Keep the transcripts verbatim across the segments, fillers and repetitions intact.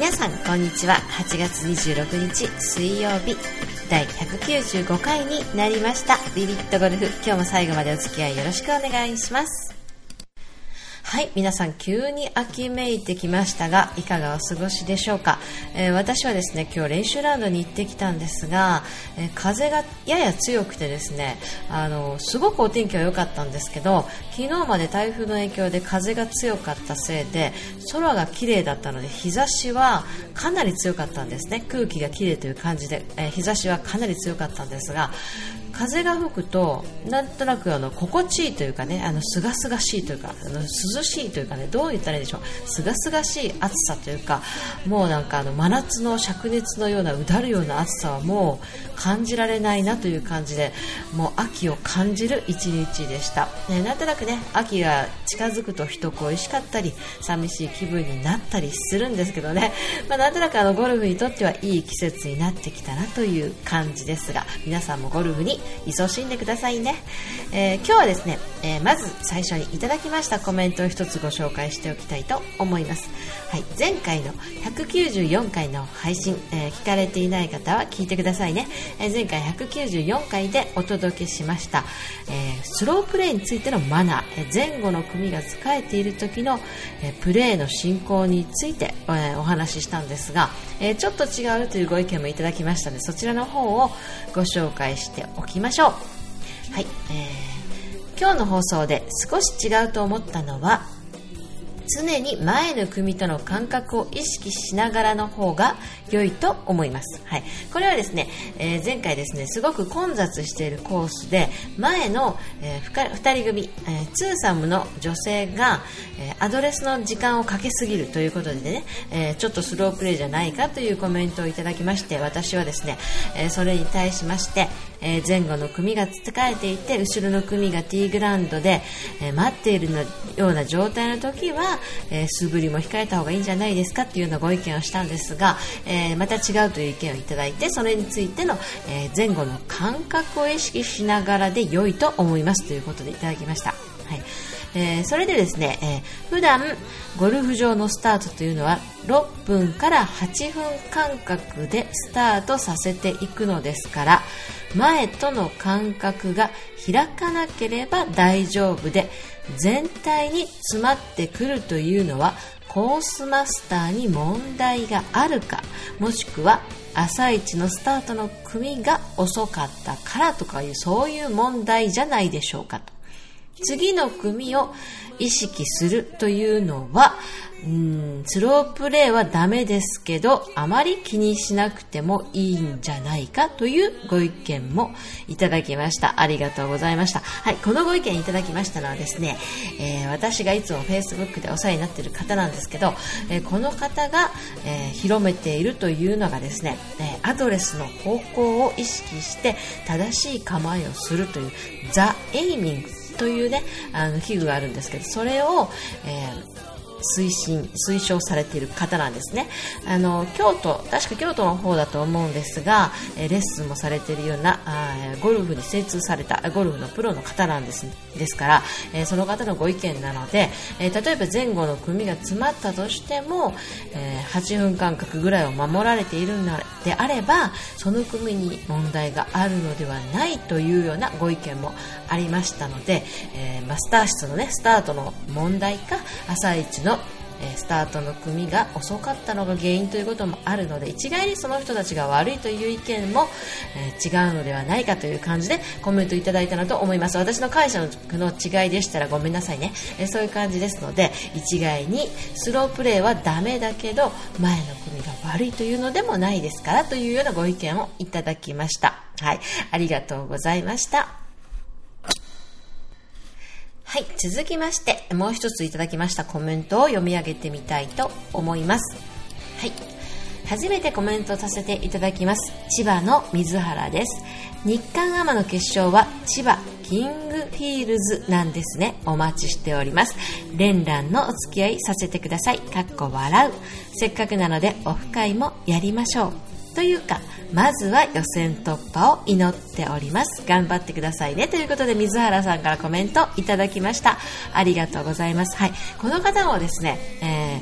皆さんこんにちは。はちがつにじゅうろくにち水曜日、だいひゃくきゅうじゅうごかいになりました。ビビットゴルフ、今日も最後までお付き合いよろしくお願いします。はい、皆さん急に秋めいてきましたが、いかがお過ごしでしょうか。えー、私はですね、今日練習ラウンドに行ってきたんですが、えー、風がやや強くてですね、あのすごくお天気は良かったんですけど、昨日まで台風の影響で風が強かったせいで空が綺麗だったので、日差しはかなり強かったんですね。空気が綺麗という感じで、えー、日差しはかなり強かったんですが、風が吹くとなんとなくあの心地いいというかね、あのすがすがしいというか、あの涼しいというかね、どう言ったらいいでしょう、すがすがしい暑さというか、もうなんかあの真夏の灼熱のようなうだるような暑さはもう感じられないなという感じで、もう秋を感じる一日でした、ね、なんとなくね、秋が近づくと一恋しかったり寂しい気分になったりするんですけどね、まあ、なんとなくあのゴルフにとってはいい季節になってきたなという感じですが、皆さんもゴルフに勤しんでくださいね。えー、今日はですね、えー、まず最初にいただきましたコメントを一つご紹介しておきたいと思います。はい、前回のひゃくきゅうじゅうよんかいの配信、えー、聞かれていない方は聞いてくださいね。えー、前回ひゃくきゅうじゅうよんかいでお届けしました、えー、スロープレーについてのマナー、えー、前後の組が使えている時の、えー、プレーの進行について、えー、お話ししたんですが、えー、ちょっと違うというご意見もいただきましたので、そちらの方をご紹介しておきましょう。はい、えー、今日の放送で少し違うと思ったのは、常に前の組との間隔を意識しながらの方が良いと思います。はい、これはですね、えー、前回ですね、すごく混雑しているコースで、前の、えー、ふたり組、えー、ツーサムの女性が、えー、アドレスの時間をかけすぎるということでね、えー、ちょっとスロープレーじゃないかというコメントをいただきまして、私はですね、えー、それに対しまして、えー、前後の組が使えていて、後ろの組がティーグラウンドで、えー、待っているのような状態の時は、えー、素振りも控えた方がいいんじゃないですかというようなご意見をしたんですが、えー、また違うという意見をいただいて、それについての、えー、前後の間隔を意識しながらで良いと思いますということでいただきました。はい、えー、それでですね、えー、普段ゴルフ場のスタートというのはろっぷんからはちふん間隔でスタートさせていくのですから、前との間隔が開かなければ大丈夫で、全体に詰まってくるというのはコースマスターに問題があるか、もしくは朝一のスタートの組が遅かったからとかいう、そういう問題じゃないでしょうかと。次の組を意識するというのは、うーんスロープレーはダメですけど、あまり気にしなくてもいいんじゃないかというご意見もいただきました。ありがとうございました。はい、このご意見いただきましたのはですね、えー、私がいつも Facebook でお世話になっている方なんですけど、えー、この方が、えー、広めているというのがですね、えー、アドレスの方向を意識して正しい構えをするというザ・エイミングというね、あの器具があるんですけど、それを、えー推進推奨されている方なんですね。あの京都、確か京都の方だと思うんですが、えレッスンもされているようなあゴルフに精通されたゴルフのプロの方なんですですから、えー、その方のご意見なので、えー、例えば前後の組が詰まったとしても、えー、はちふん間隔ぐらいを守られているのであれば、その組に問題があるのではないというようなご意見もありましたので、えー、マスター室のね、スタートの問題か、朝一のスタートの組が遅かったのが原因ということもあるので、一概にその人たちが悪いという意見も、えー、違うのではないかという感じでコメントいただいたのと思います。私の解釈の違いでしたらごめんなさいね、えー、そういう感じですので、一概にスロープレーはダメだけど前の組が悪いというのでもないですからというようなご意見をいただきました。はい、ありがとうございました。はい、続きましてもう一ついただきましたコメントを読み上げてみたいと思います。はい、初めてコメントさせていただきます。千葉の水原です。日韓アマの決勝は千葉キングフィールズなんですね。お待ちしております。連弾のお付き合いさせてください。かっこ笑う。せっかくなのでオフ会もやりましょう。というか、まずは予選突破を祈っております。頑張ってくださいね。ということで水原さんからコメントいただきました。ありがとうございます。はい、この方もですね、えー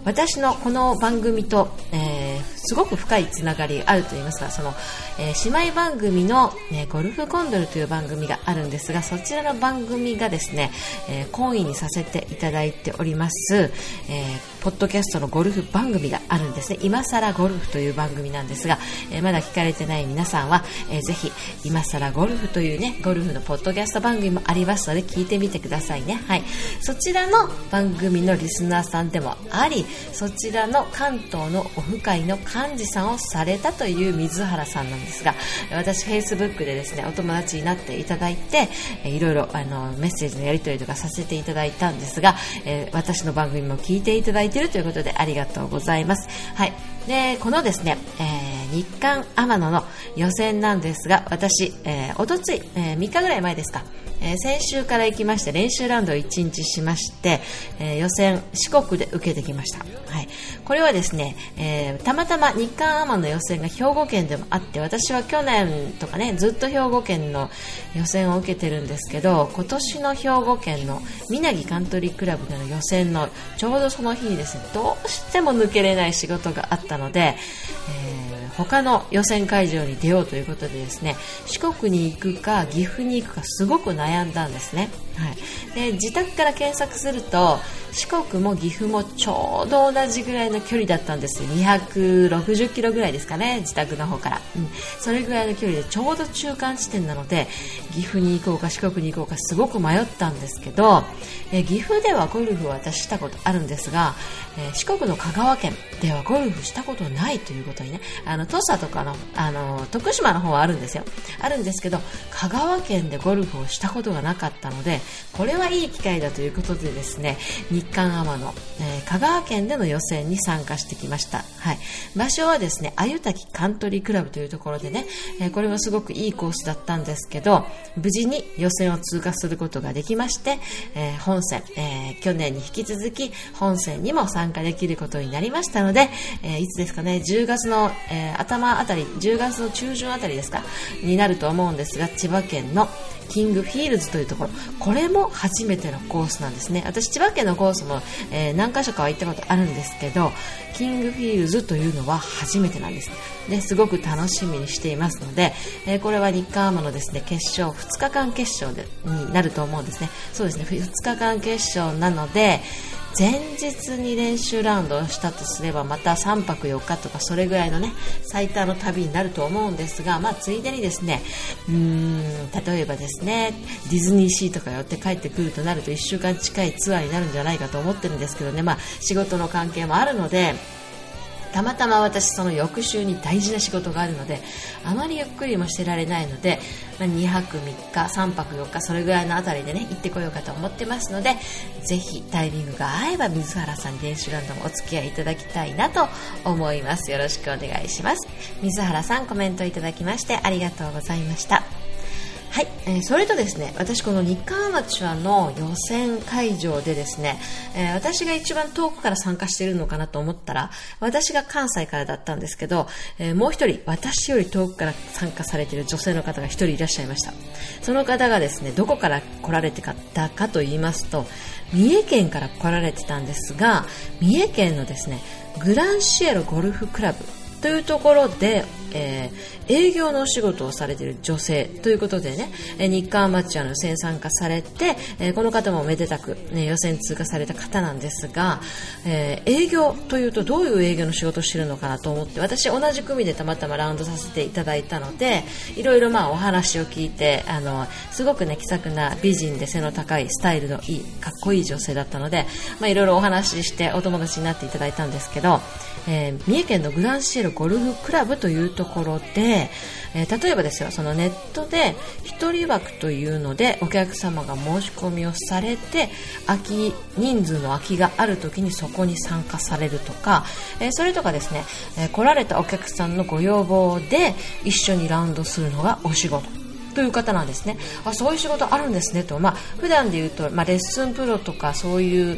私のこの番組と、えー、すごく深いつながりがあると言いますか、その、えー、姉妹番組の、ね、ゴルフコンドルという番組があるんですが、そちらの番組がですね、えー、懇意にさせていただいております、えー、ポッドキャストのゴルフ番組があるんですね。今更ゴルフという番組なんですが、えー、まだ聞かれてない皆さんは、えー、ぜひ今更ゴルフというね、ゴルフのポッドキャスト番組もありますので聞いてみてくださいね。はい、そちらの番組のリスナーさんでもあり、そちらの関東のオフ会の幹事さんをされたという水原さんなんですが、私 Facebook でですねお友達になっていただいて、えー、いろいろあのメッセージのやり取りとかさせていただいたんですが、えー、私の番組も聞いていただいているということでありがとうございます。はい、でこのですね、えー、日韓天野の予選なんですが、私、えー、おとつい、えー、みっかぐらい前ですか、えー、先週から行きまして練習ラウンドをいちにちしまして、えー、予選四国で受けてきました。はい、これはですね、えー、たまたま日韓アマの予選が兵庫県でもあって、私は去年とかねずっと兵庫県の予選を受けてるんですけど、今年の兵庫県の宮城カントリークラブでの予選のちょうどその日にですね、どうしても抜けれない仕事があったので、えー、他の予選会場に出ようということでですね、四国に行くか岐阜に行くかすごく悩んだんですね。はい、で自宅から検索すると四国も岐阜もちょうど同じぐらいの距離だったんですよ。にひゃくろくじゅっキロぐらいですかね、自宅の方から、うん、それぐらいの距離でちょうど中間地点なので、岐阜に行こうか四国に行こうかすごく迷ったんですけど、え岐阜ではゴルフを私したことあるんですが、えー、四国の香川県ではゴルフしたことないということにね、あの土佐とかの、あの徳島の方はあるんですよ、あるんですけど香川県でゴルフをしたことがなかったので、これはいい機会だということでですね、日韓アマの、えー、香川県での予選に参加してきました。はい、場所はですねあゆたきカントリークラブというところでね、えー、これもすごくいいコースだったんですけど、無事に予選を通過することができまして、えー、本戦、えー、去年に引き続き本戦にも参加できることになりましたので、えー、いつですかね、じゅうがつの、えー、頭あたり、じゅうがつの中旬あたりですかになると思うんですが、千葉県のキングフィールズというところ、これも初めてのコースなんですね。私千葉県のコースも、えー、何か所かは行ったことあるんですけど、キングフィールズというのは初めてなんです。ですごく楽しみにしていますので、えー、これは日韓アマのですね決勝、ふつかかん決勝でになると思うんですね。そうですね、ふつかかん決勝なので、前日に練習ラウンドをしたとすればまたさんぱくよっかとかそれぐらいのね最多の旅になると思うんですが、まあついでにですね、うーん例えばですねディズニーシーとか寄って帰ってくるとなるといっしゅうかん近いツアーになるんじゃないかと思ってるんですけどね、まあ仕事の関係もあるので、たまたま私その翌週に大事な仕事があるのであまりゆっくりもしてられないので、まあ、にはくみっかさんぱくよっかそれぐらいのあたりでね行ってこようかと思ってますので、ぜひタイミングが合えば水原さんに練習ラウンドもお付き合いいただきたいなと思います。よろしくお願いします。水原さん、コメントいただきましてありがとうございました。はい、えー、それとですね、私この日韓アマチュアの予選会場でですね、えー、私が一番遠くから参加しているのかなと思ったら、私が関西からだったんですけど、えー、もう一人私より遠くから参加されている女性の方が一人いらっしゃいました。その方がですね、どこから来られてたかと言いますと、三重県から来られてたんですが、三重県のですね、グランシエロゴルフクラブというところで、えー、営業のお仕事をされている女性ということでね、えー、日韓アマチュアの予選参加されて、えー、この方もめでたく、ね、予選通過された方なんですが、えー、営業というとどういう営業の仕事をしているのかなと思って、私同じ組でたまたまラウンドさせていただいたので、いろいろまあお話を聞いて、あのすごくね気さくな美人で背の高いスタイルのいいかっこいい女性だったので、まあ、いろいろお話ししてお友達になっていただいたんですけど、えー、三重県のグランシエロゴルフクラブというところで、えー、例えばですよ、そのネットで一人枠というのでお客様が申し込みをされて、空き人数の空きがあるときにそこに参加されるとか、えー、それとかですね、えー、来られたお客さんのご要望で一緒にラウンドするのがお仕事という方なんですね。あ、そういう仕事あるんですねと、まあ、普段で言うと、まあ、レッスンプロとかそういう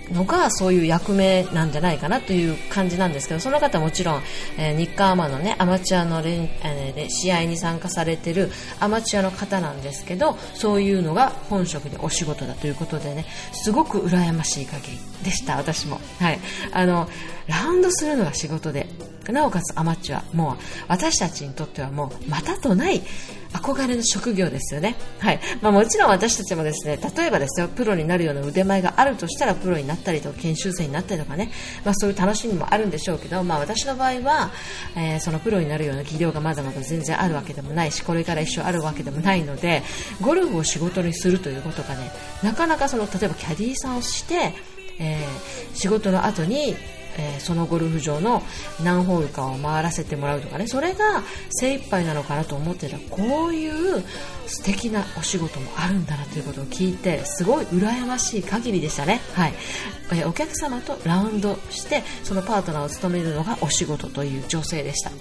のがそういう役目なんじゃないかなという感じなんですけど、その方もちろん、えー、日韓アマのねアマチュアの連、えー、試合に参加されているアマチュアの方なんですけど、そういうのが本職でお仕事だということでね、すごく羨ましい限りでした。私も、はい、あのラウンドするのが仕事で、なおかつアマチュア、もう私たちにとってはもうまたとない憧れの職業ですよね。はい。まあ、もちろん私たちもですね、例えばですよ、プロになるような腕前があるとしたらプロになったりとか研修生になったりとかね、まあ、そういう楽しみもあるんでしょうけど、まあ、私の場合は、えー、そのプロになるような技量がまだまだ全然あるわけでもないし、これから一生あるわけでもないので、ゴルフを仕事にするということがね、なかなかその例えばキャディーさんをして、えー、仕事の後にえー、そのゴルフ場の何ホールかを回らせてもらうとかね、それが精一杯なのかなと思ってたら、こういう素敵なお仕事もあるんだなということを聞いて、すごい羨ましい限りでしたね。はい。えー、お客様とラウンドしてそのパートナーを務めるのがお仕事という女性でした。はい。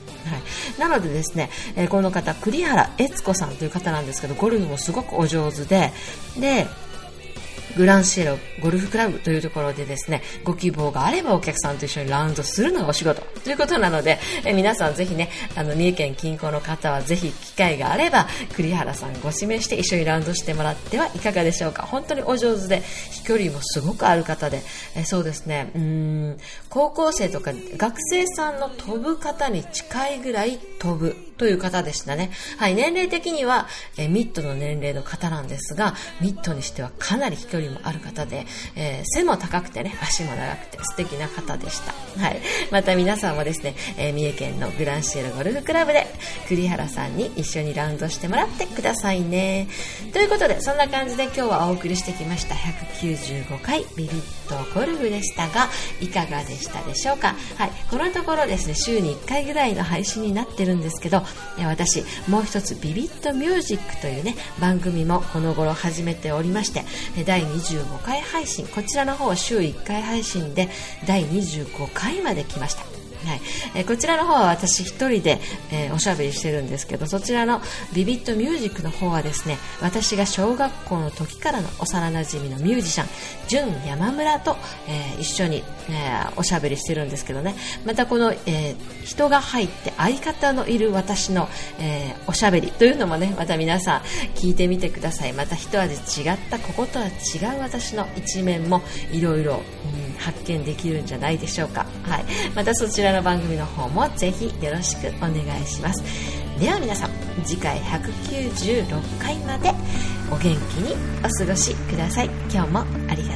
なのでですね、えー、この方栗原悦子さんという方なんですけど、ゴルフもすごくお上手で、でグランシエロゴルフクラブというところでですね、ご希望があればお客さんと一緒にラウンドするのがお仕事ということなので、え皆さんぜひね、あの三重県近郊の方はぜひ機会があれば栗原さんご指名して一緒にラウンドしてもらってはいかがでしょうか。本当にお上手で飛距離もすごくある方で、えそうですね、うーん高校生とか学生さんの飛ぶ方に近いぐらい飛ぶという方でしたね。はい、年齢的にはえミッドの年齢の方なんですが、ミッドにしてはかなり飛距離もある方で、えー、背も高くてね、足も長くて素敵な方でした。はい、また皆さんもですね、えー、三重県のグランシエルゴルフクラブで栗原さんに一緒にラウンドしてもらってくださいね。ということで、そんな感じで今日はお送りしてきましたひゃくきゅうじゅうごかいビビッとゴルフでしたが、いかがでしたでしょうか。はい、このところですね、週にいっかいぐらいの配信になってるんですけど、私もう一つビビッとミュージックというね番組もこの頃始めておりまして、だいにじゅうごかい配信、こちらの方は週いっかい配信でだいにじゅうごかいまで来ました。はい、えー、こちらの方は私一人で、えー、おしゃべりしてるんですけど、そちらのビビットミュージックの方はですね、私が小学校の時からの幼なじみのミュージシャン純山村と、えー、一緒に、えー、おしゃべりしてるんですけどね、またこの、えー、人が入って相方のいる私の、えー、おしゃべりというのもね、また皆さん聞いてみてください。また一味違ったこことは違う私の一面もいろいろ発見できるんじゃないでしょうか。はい、またそちらの番組の方もぜひよろしくお願いします。では皆さん、次回ひゃくきゅうじゅうろっかいまでお元気にお過ごしください。今日もありがとうございました。